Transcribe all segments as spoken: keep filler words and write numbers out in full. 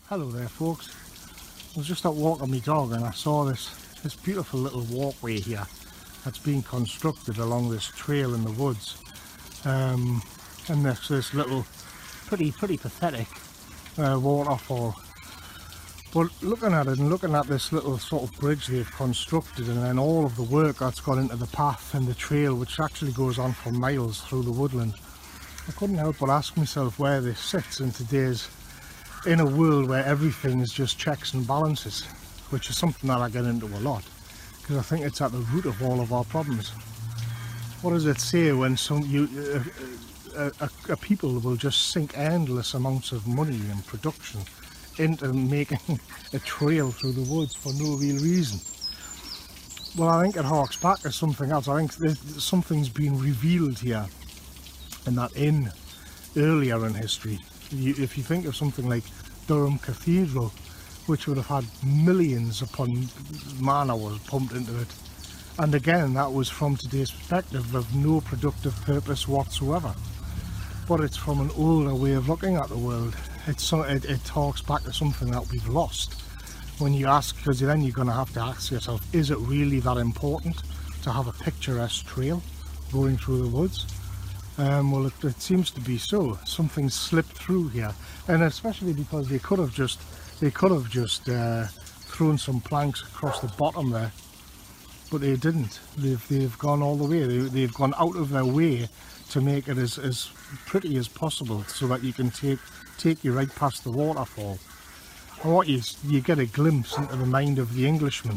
Hello there folks, I was just out walking my dog and I saw this, this beautiful little walkway here that's being constructed along this trail in the woods, um, and there's this little pretty pretty pathetic uh, waterfall. But looking at it and looking at this little sort of bridge they've constructed, and then all of the work that's gone into the path and the trail, which actually goes on for miles through the woodland, I couldn't help but ask myself where this sits in today's in a world where everything is just checks and balances, which is something that I get into a lot because I think it's at the root of all of our problems. What does it say when some you uh, uh, a, a people will just sink endless amounts of money and production into making a trail through the woods for no real reason? Well, I think it harks back to something else. I think something's been revealed here, and that in earlier in history, you, if you think of something like Durham Cathedral, which would have had millions upon man hours pumped into it, and again that was from today's perspective of no productive purpose whatsoever, but it's from an older way of looking at the world. It's so, it, it talks back to something that we've lost. When you ask, because then you're going to have to ask yourself, is it really that important to have a picturesque trail going through the woods? Um, well, it, it seems to be so. Something slipped through here, and especially because they could have just they could have just uh, thrown some planks across the bottom there, but they didn't. They've they've gone all the way. They, they've gone out of their way to make it as as pretty as possible, so that you can take take you right past the waterfall. And what you you get a glimpse into the mind of the Englishman.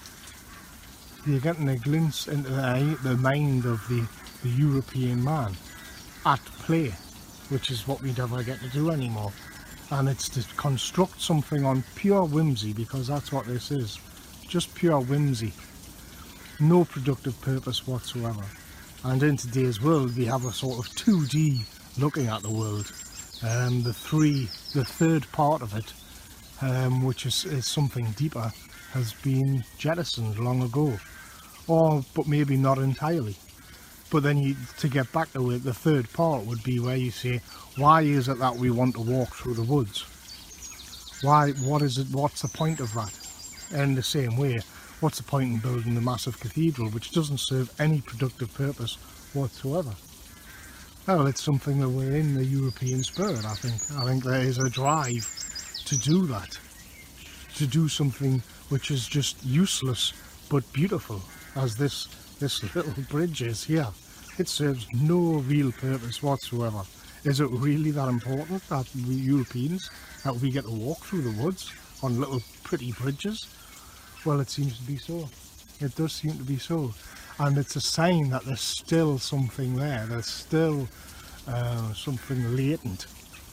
You're getting a glimpse into the, the mind of the the European man at play, which is what we never get to do anymore. And it's to construct something on pure whimsy, because that's what this is, just pure whimsy, no productive purpose whatsoever. And in today's world we have a sort of two D looking at the world. Um, the three, the third part of it, um, which is, is something deeper, has been jettisoned long ago, or but maybe not entirely. But then you, to get back to it, the third part would be where you say, why is it that we want to walk through the woods? Why? What is it? What's the point of that? And in the same way, what's the point in building the massive cathedral which doesn't serve any productive purpose whatsoever? Well, it's something that we're in the European spirit, I think. I think there is a drive to do that, to do something which is just useless but beautiful, as this this little bridge is here. It serves no real purpose whatsoever. Is it really that important that we Europeans, that we get to walk through the woods on little pretty bridges? Well, it seems to be so. It does seem to be so. And it's a sign that there's still something there. There's still uh, something latent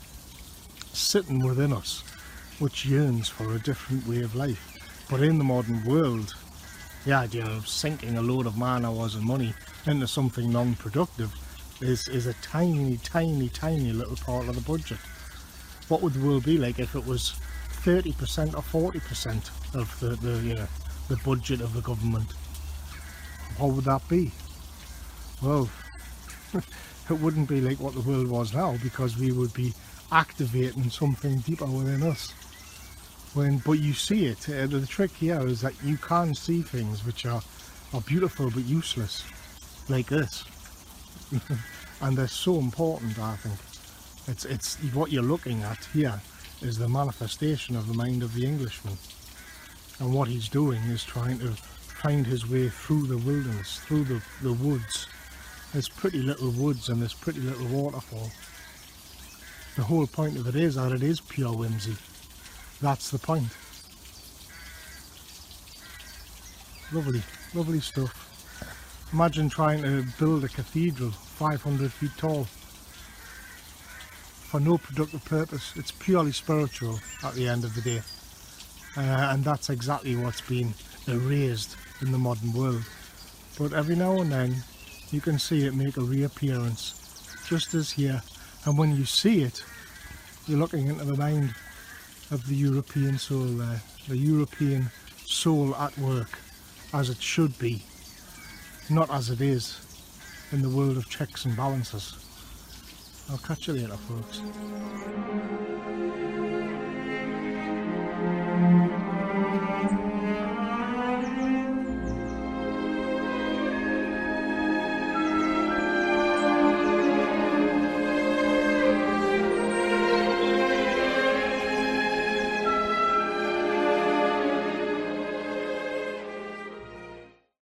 sitting within us, which yearns for a different way of life. But in the modern world, the idea of sinking a load of man hours and money into something non-productive is, is a tiny, tiny, tiny little part of the budget. What would the world be like if it was thirty percent or forty percent of the, the, you know, the budget of the government? What would that be? Well, it wouldn't be like what the world was now, because we would be activating something deeper within us. When, but you see it. Uh, the trick here is that you can see things which are, are beautiful but useless, like this. And they're so important, I think. It's, it's what you're looking at here is the manifestation of the mind of the Englishman. And what he's doing is trying to find his way through the wilderness, through the, the woods. There's pretty little woods and this pretty little waterfall. The whole point of it is that it is pure whimsy. That's the point. Lovely, lovely stuff. Imagine trying to build a cathedral five hundred feet tall for no productive purpose. It's purely spiritual at the end of the day. Uh, and that's exactly what's been erased in the modern world. But every now and then you can see it make a reappearance, just as here. And when you see it, you're looking into the mind of the European soul there, the European soul at work, as it should be, not as it is in the world of checks and balances. I'll catch you later, folks.